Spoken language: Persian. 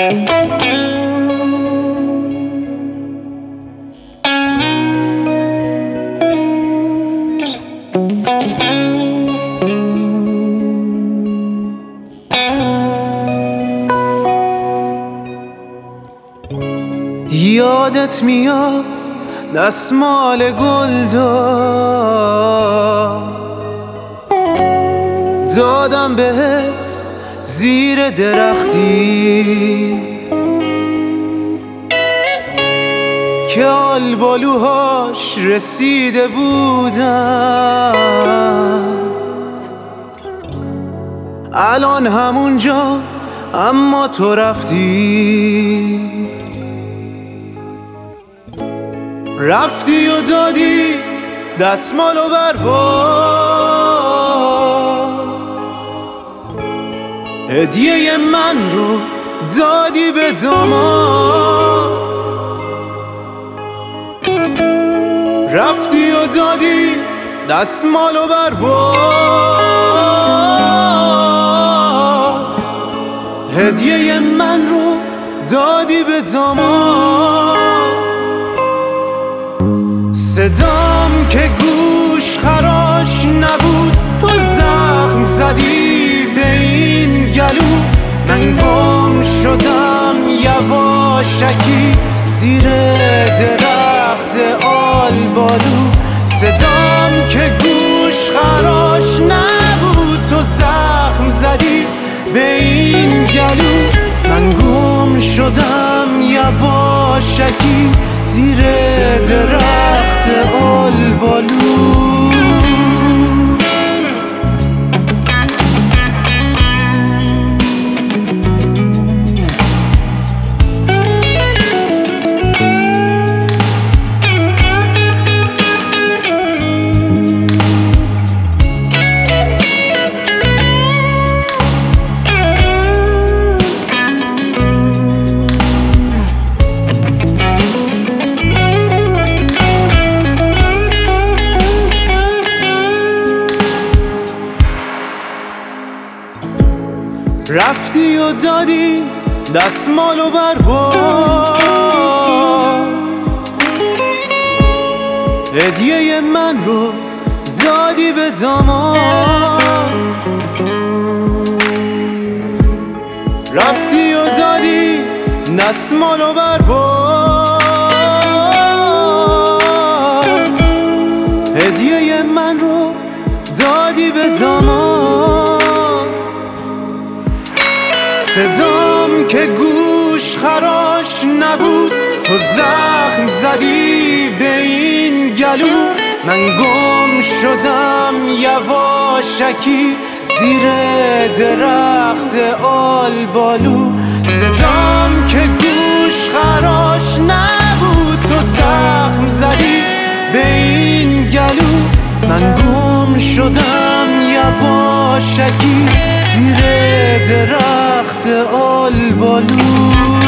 یادت میاد دستمال گل دادم بهت زیر درختی که آلبالوهاش رسیده بودن. الان همونجا اما تو رفتی و دادی دستمالو برباد، هدیه من رو دادی به داماد. رفتی و دادی دستمالو برباد، هدیه من رو دادی به داماد. صدام که گوش خراش نبود، تو زخم زدی به این گلو. من گم شدم یواشکی زیر درخت آلبالو. صدام که گوش خراش نبود، تو زخم زدی به این گلو. من گم شدم یواشکی زیر درخت آلبالو. رفتی و دادی دستمالو برباد، هدیه من رو دادی به داماد. رفتی و دادی دستمالو برباد، هدیه من رو دادی به داماد. صدام که گوش خراش نبود، تو زخم زدی به این گلو. من گم شدم یواشکی زیر درخت آلبالو. صدام که گوش خراش نبود، تو زخم زدی به این گلو. من گم شدم یواشکی زیر درخت آلبالو.